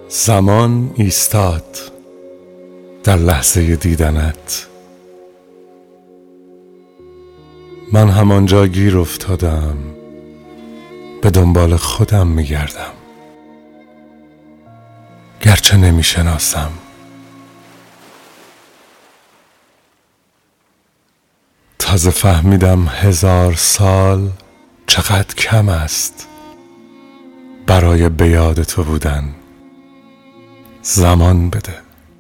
زمان ایستاد در لحظه دیدنت. من همانجا گیر افتادم، به دنبال خودم میگردم، گرچه نمیشناسم. تازه فهمیدم 1000 سال چقدر کم است برای به یاد تو بودن. زمان بده،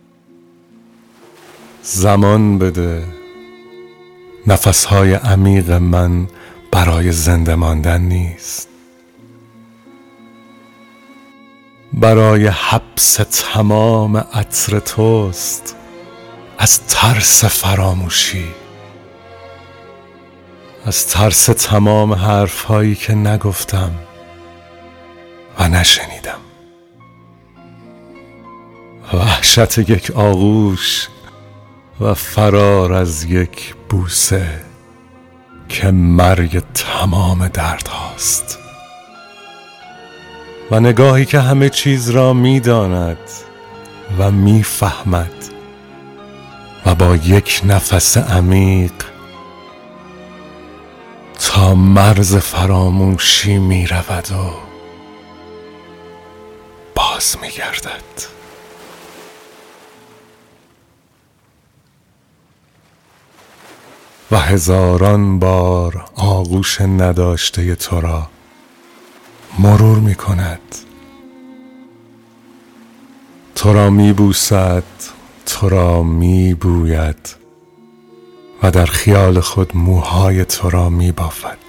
زمان بده. نفسهای عمیق من برای زنده ماندن نیست، برای حبس تمام عطر توست. از ترس فراموشی، از ترس تمام حرفهایی که نگفتم و نشنیدم. وحشت یک آغوش و فرار از یک بوسه که مرگ تمام درد هاست. و نگاهی که همه چیز را می‌داند و می‌فهمد و با یک نفس عمیق تا مرز فراموشی می‌رود و باز می‌گردد. و 1000 بار آغوش نداشته تو را مرور می کند، تو را می بوسد، تو را می بوید و در خیال خود موهای تو را می بافد.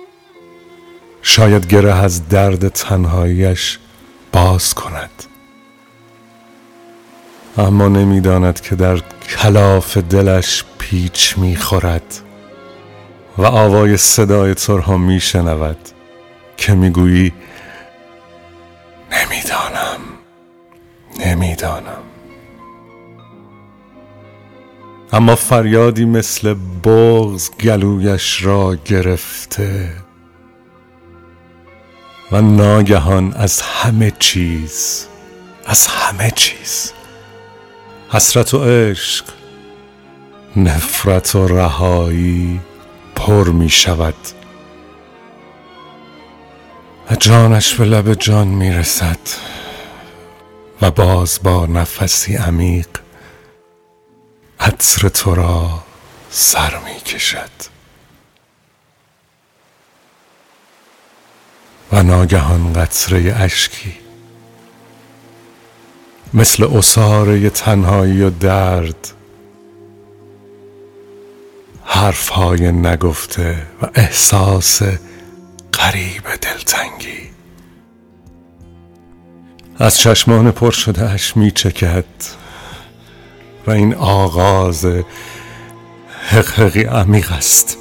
شاید گره از درد تنهاییش باز کند، اما نمی داند که در کلاف دلش پیچ می خورد و آوای صدای تو را می شنود که می گویی نمیدانم، نمیدانم. اما فریادی مثل بغض گلویش را گرفته و ناگهان از همه چیز، از همه چیز، حسرت و عشق، نفرت و رهایی پر می شود و جانش به لب جان می رسد و باز با نفسی عمیق عطر تو را سر می کشد و ناگهان قطره اشکی مثل عصاره تنهایی و درد، حرفهای نگفته و احساس غریب دلتنگی از چشمان پر شده اش می چکد و این آغاز حقحقی عمیق است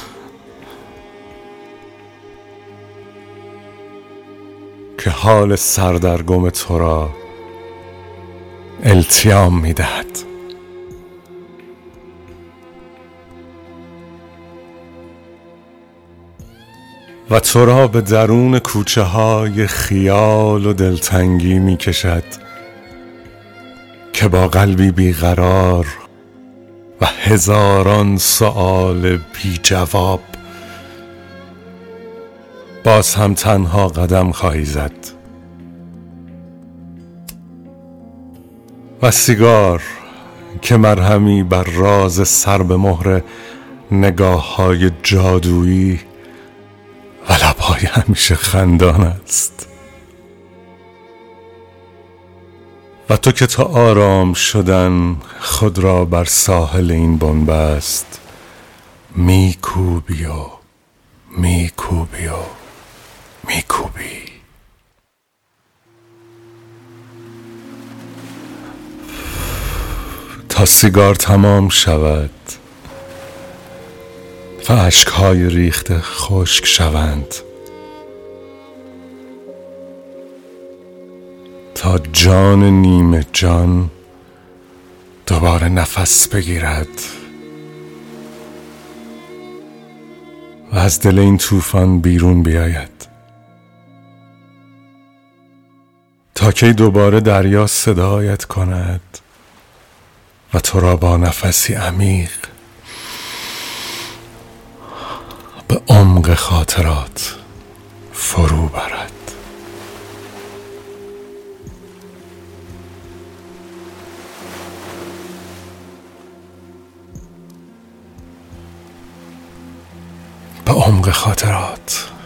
که حال سردرگم تو را التیام می دهد. و تو را به درون کوچه های خیال و دلتنگی می کشد که با قلبی بیقرار و 1000 سؤال بی جواب باز هم تنها قدم خواهی زد. و سیگار که مرهمی بر راز سر به مهر نگاه های جادویی و لبهای همیشه خندان است. و تو که تا آرام شدن خود را بر ساحل این بنبست میکوبی و میکوبی و میکوبی. تا سیگار تمام شود و اشکهای ریخته خشک شوند، تا جان نیمه جان دوباره نفس بگیرد و از دل این طوفان بیرون بیاید. تا تا کی دوباره دریا صدایت کند و تو را با نفسی عمیق به عمق خاطرات فرو برد. به عمق خاطرات